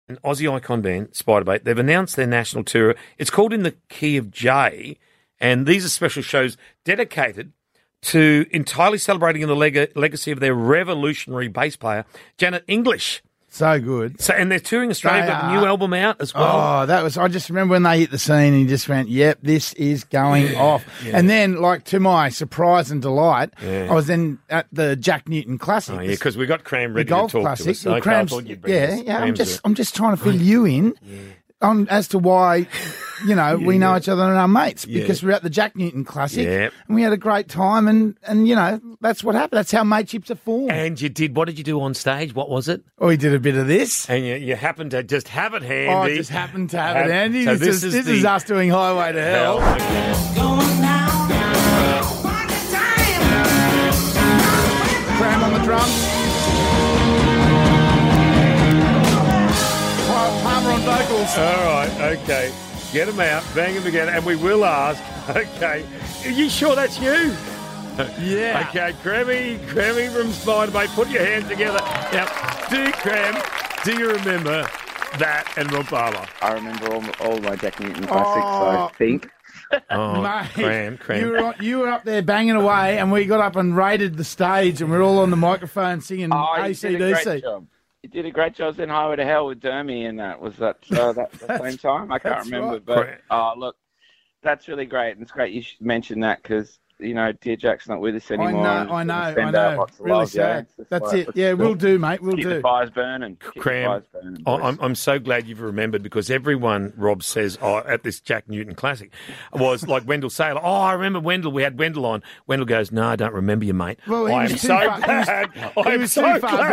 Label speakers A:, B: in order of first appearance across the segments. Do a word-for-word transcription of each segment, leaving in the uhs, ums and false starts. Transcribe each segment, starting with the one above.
A: An Aussie icon band, Spiderbait, they've announced their national tour. It's called In the Key of J, and these are special shows dedicated to entirely celebrating the leg- legacy of their revolutionary bass player, Janet English.
B: So good.
A: So, and they're touring Australia,
B: They
A: got a
B: are.
A: new album out as well.
B: Oh, that was, I just remember when they hit the scene and you just went, yep, this is going
A: Yeah,
B: off.
A: yeah.
B: And then, like, to my surprise and delight,
A: Yeah.
B: I was then at the Jack Newton Classic.
A: Oh, yeah, because we got Cram
B: the
A: ready
B: golf
A: to talk
B: classic.
A: to us.
B: Well,
A: Okay, I
B: Cram's-
A: thought you'd bring
B: yeah,
A: this.
B: yeah. I'm
A: Cram's
B: just,
A: a-
B: I'm just trying to fill you in on as to why, you know, we know each other and our mates
A: Yeah.
B: because we're at the Jack Newton Classic
A: Yeah.
B: and we had a great time and, and you know, that's what happened. That's how mateships are formed.
A: And you did, what did you do on stage? What was it?
B: oh, we did a bit of this.
A: And you, you happened to just have it handy.
B: Oh, I just happened to have
A: Have-
B: it handy.
A: so
B: this
A: this
B: is,
A: is
B: this
A: the-
B: is us doing Highway to Hell. Cram on the drums. Pa- Palmer on vocals.
A: All right, okay. Get them out, bang them together, and we will ask, okay, are you sure that's you?
B: Yeah.
A: Okay, Crammy, Crammy from Spiderbait, put your hands together. Now, do Cram, do you remember that and Rob Barlow?
C: I remember all, all my Jack Newton classics,
B: Oh.
C: I think.
A: Oh,
B: Mate,
A: Cram, Cram.
B: You, were, on- you were up there banging away, and we got up and raided the stage, and we're all on the microphone singing
C: Oh, you
B: A C
C: did a
B: D C.
C: great job. You did a great job. I was in Highway to Hell with Dermy, and that was that uh, that the same time. I can't
B: that's
C: remember,
B: right.
C: but
A: Correct.
C: oh, look, that's really great, and it's great you should mention that because you know, dear Jack's not with us
B: I
C: anymore.
B: know,
C: and
B: I
C: just
B: know,
C: wanna
B: I
C: send out
B: know.
C: lots of
B: Really
C: love, yeah.
B: sad.
C: It's just
B: That's
C: like,
B: it.
C: let's
B: Yeah,
C: just
B: we'll do, mate. We'll
C: keep the
B: do.
C: fires burning. Keep the
A: Cram,
C: fires burning,
A: I-
C: boys.
A: I'm, I'm so glad you've remembered because everyone, Rob says, oh, at this Jack Newton Classic was like Wendell Saylor. Oh, I remember Wendell. We had Wendell on. Wendell goes, no, I don't remember you, mate.
B: Well, he
A: I
B: was
A: am
B: too
A: so
B: far- he was-
A: glad.
B: he
A: I am
B: was
A: so
B: too far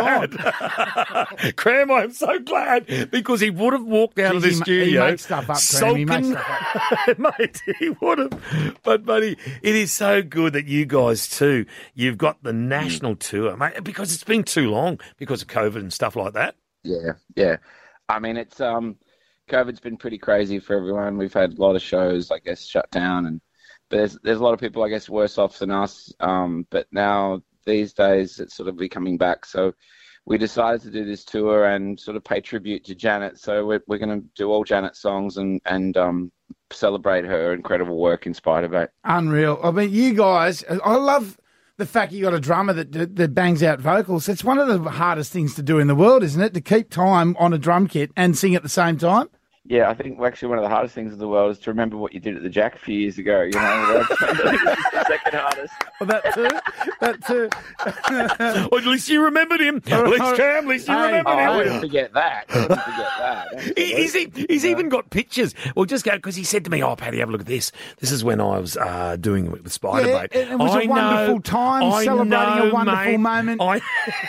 A: glad. Cram, I am so glad because he would have walked out of
B: Geez,
A: the
B: he ma- he
A: studio.
B: makes stuff up, Cram. He makes
A: sulking-
B: stuff
A: Mate, he would have. But, buddy, it is so good that you guys, too, you've got the national tour, mate, because it's been too long because of COVID and stuff like that.
C: Yeah, yeah. I mean, it's um, COVID's been pretty crazy for everyone. We've had a lot of shows, I guess, shut down, and but there's there's a lot of people, I guess, worse off than us. Um, but now these days it's sort of be coming back. So we decided to do this tour and sort of pay tribute to Janet. So we're we're going to do all Janet songs and and um celebrate her incredible work in Spiderbait.
B: Unreal. I mean, you guys, I love the fact you got a drummer that, that that bangs out vocals. It's one of the hardest things to do in the world, isn't it? To keep time on a drum kit and sing at the same time.
C: Yeah, I think actually one of the hardest things in the world is to remember what you did at the Jack a few years ago. You know, that's the second hardest.
B: Well, that too. That too.
A: Well, at least you remembered him. At least, Cam, at least you
B: Hey,
A: remembered
C: Oh, I
A: him.
C: wouldn't forget that. I wouldn't forget that.
A: He- He's, e- he's even got pictures. Well, just go, because he said to me, oh, Paddy, have a look at this. This is when I was uh, doing it with Spiderbait.
B: Yeah, it- it was a
A: I
B: wonderful
A: know,
B: time,
A: I
B: celebrating a
A: know,
B: wonderful
A: mate.
B: moment.
A: I,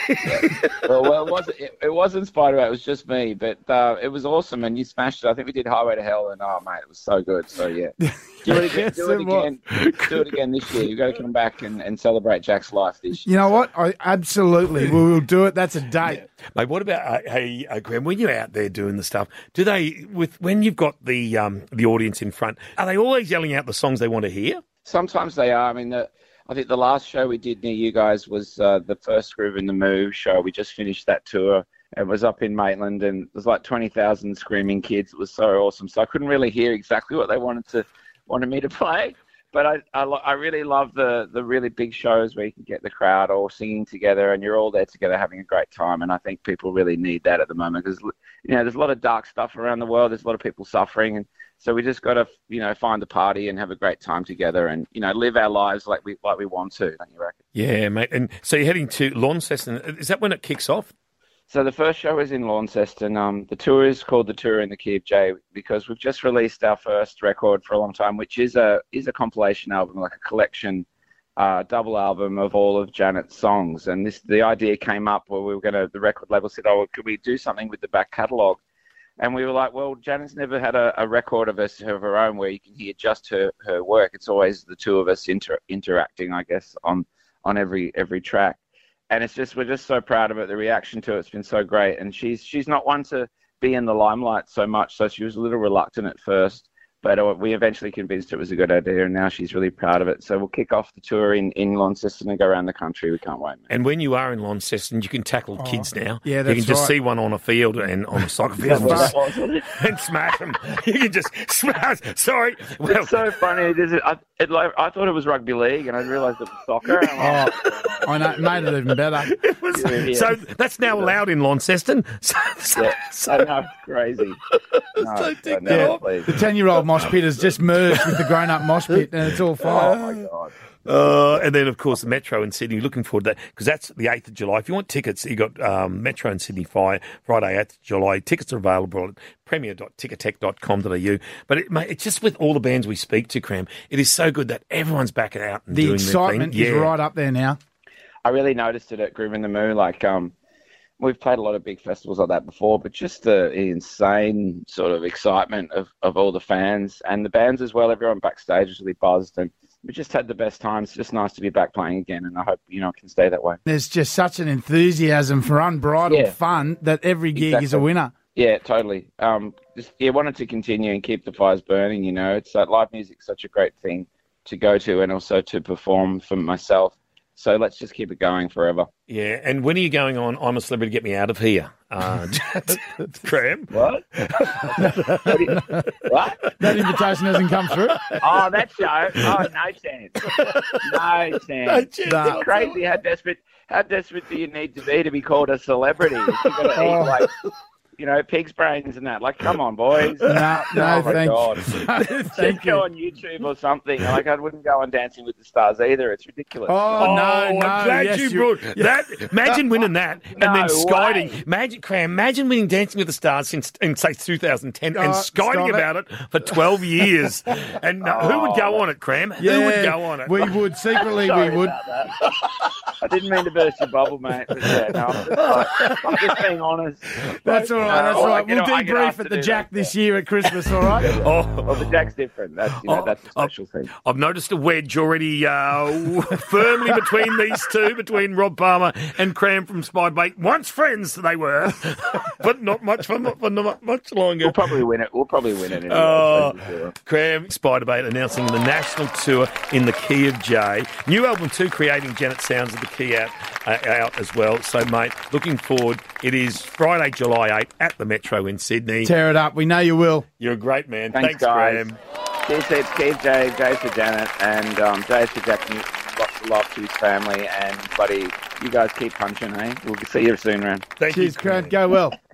C: well, well, it wasn't. It, it wasn't Spider-Man. It was just me. But uh, it was awesome, and you smashed it. I think we did Highway to Hell, and oh, mate, it was so good. So yeah, do it again.
B: Yes,
C: do it
B: it was.
C: again. Do it again this year. You've got to come back and, and celebrate Jack's life this year.
B: You know what? I absolutely we will do it. That's a date.
A: mate, what about, uh, hey, uh, Graham, when you're out there doing the stuff, do they, with when you've got the um, the audience in front, are they always yelling out the songs they want to hear?
C: Sometimes they are. I mean, the, I think the last show we did near you guys was uh, the first Groove in the Move show. We just finished that tour. It was up in Maitland, and it was like twenty thousand screaming kids. It was so awesome. So I couldn't really hear exactly what they wanted to wanted me to play. But I, I, lo- I really love the, the really big shows where you can get the crowd all singing together and you're all there together having a great time. And I think people really need that at the moment because, you know, there's a lot of dark stuff around the world. There's a lot of people suffering. And so we just got to, you know, find the party and have a great time together and, you know, live our lives like we like we want to, don't you reckon?
A: Yeah, mate. And so you're heading to Launceston. Is that when it kicks off?
C: So the first show is in Launceston. Um, the tour is called the Tour in the Key of J because we've just released our first record for a long time, which is a is a compilation album, like a collection, uh, double album of all of Janet's songs. And this the idea came up where we were going to. The record label said, "Oh, well, could we do something with the back catalogue?" And we were like, "Well, Janet's never had a, a record of us of her own where you can hear just her, her work. It's always the two of us inter- interacting, I guess, on on every every track." And it's just, we're just so proud of it. The reaction to it's been so great. And she's she's not one to be in the limelight so much. So she was a little reluctant at first. But uh, we eventually convinced her it was a good idea, and now she's really proud of it. So we'll kick off the tour in, in Launceston and go around the country. We can't wait, man.
A: And when you are in Launceston, you can tackle oh, kids now.
B: Yeah, that's
A: You can just
B: right.
A: see one on a field and on a soccer field and, just, and smash them. You can just smash. Sorry. Well,
C: it's so funny. There's a, I, it, like, I thought it was rugby league, and I realised it was soccer. And I'm like,
B: Oh, I know, made it even better.
A: It was,
C: Yeah.
A: So that's now allowed in Launceston. So, so,
C: yeah,
A: so,
C: I know, it's crazy. No,
A: So
C: so never,
A: yeah.
C: please.
B: The ten-year-old mosh pit has just merged with the grown-up mosh pit, and it's all
C: Oh
B: fine.
C: my god.
A: Uh, and then, of course, the Metro in Sydney. Looking forward to that because that's the eighth of July. If you want tickets, you got um, Metro in Sydney Fire, Friday, eighth of July. Tickets are available at premier dot ticketek dot com dot a u. But it, mate, it's just with all the bands we speak to, Cram, it is so good that everyone's backing out and
B: The
A: doing
B: excitement
A: their
B: is
A: thing. Yeah.
B: right up there now.
C: I really noticed it at Groove in the Moo. Like, um, we've played a lot of big festivals like that before, but just the insane sort of excitement of, of all the fans and the bands as well. Everyone backstage was really buzzed, and we just had the best times. It's just nice to be back playing again, and I hope, you know, it can stay that way.
B: There's just such an enthusiasm for unbridled
C: Yeah.
B: fun that every gig is a
C: Exactly.
B: winner.
C: Yeah, totally. Um, just yeah, wanted to continue and keep the fires burning. You know, it's like live music's such a great thing to go to and also to perform for myself. So let's just keep it going forever.
A: Yeah, and when are you going on I'm a Celebrity, Get Me Out of Here? Uh, Cram?
C: What? What? do you- what?
B: That invitation hasn't come through.
C: Oh, that show? Oh, no chance. No chance.
B: No.
C: It's crazy how desperate how desperate do you need to be to be called a celebrity? You've got to
B: Oh.
C: eat like, you know, pig's brains and that. Like, come on, boys.
B: No, no,
C: oh my
B: thank
C: God.
B: you.
C: Just
B: Thank
C: go
B: you.
C: on YouTube or something. Like, I wouldn't go on Dancing with the Stars either. It's ridiculous.
B: Oh, no,
A: I'm
B: no.
A: glad
B: yes,
A: you
B: you-
A: brought that. Imagine winning that and
C: No
A: then skiding.
C: way.
A: Imagine, Cram, imagine winning Dancing with the Stars since, in, say, two thousand ten and
B: Oh,
A: skiding
B: stop it.
A: about it for twelve years. And uh, who would go on it, Cram?
B: Yeah,
A: Who would go on it?
B: We would. Secretly,
C: Sorry
B: we would.
C: about that. I didn't mean to burst your bubble, mate. But yeah, no, I'm just, like, I'm just being honest.
B: That's all right.
C: No,
B: That's
C: I
B: all right.
C: get-
B: We'll
C: I get
B: debrief
C: asked
B: at
C: to
B: the
C: do
B: Jack
C: that.
B: this year at Christmas, all right?
A: Oh,
C: Well, the Jack's different. That's, you know,
A: Oh,
C: that's a
A: oh,
C: special thing.
A: I've noticed a wedge already uh, firmly between these two, between Rob Palmer and Cram from Spidebait. Once friends they were, but not much for, for not much longer.
C: We'll probably win it. We'll probably win it. Anyway,
A: Oh,
C: so sure.
A: Cram, Spidebait announcing the national tour in the key of J. New album too, Creating Janet Sounds of the key out, uh, out as well. So, mate, looking forward. It is Friday, July eighth at the Metro in Sydney.
B: Tear it up. We know you will.
A: You're a great man.
C: Thanks,
A: Thanks,
C: guys.
A: Cram.
C: Keith said Keith, Jay, Jay for Janet, and um, Jay for Jack. Newt. Lots of love to his family, and buddy, you guys keep punching, eh? We'll see you soon, man.
A: Thank
B: Cheers,
A: you,
B: Grant. Go well.